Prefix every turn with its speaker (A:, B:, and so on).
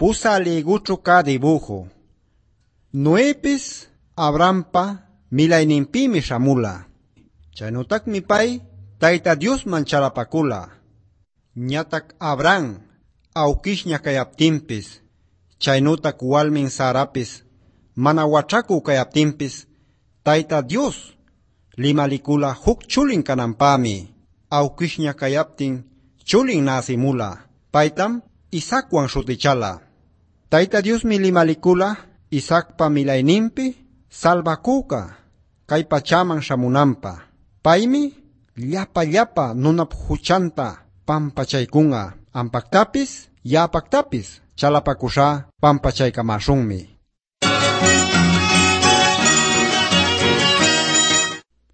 A: pusaliguchuka dibujo. Noepis Abrampa milayninpimi shamula. Chaynutakmi pay Tayta Dios manchalapakula. Ñatak Abraham awkishña kayaptinpis, chaynutak walmin Sarapis mana wachaku kayaptinpis, Tayta Dios limalikula huk chulin kananpami. Awkishña kayaptin chulin nasimula. Paytam Isaacwan shutichala. Tayta Dios mi limalikula Isaacpa milayninpi salvakuka kay pachaman shamunampa. Paymi llapa nunap huchanta pampachaykunga. Ampaktapis yapaktapis chalapakusha pampachaykamashunmi.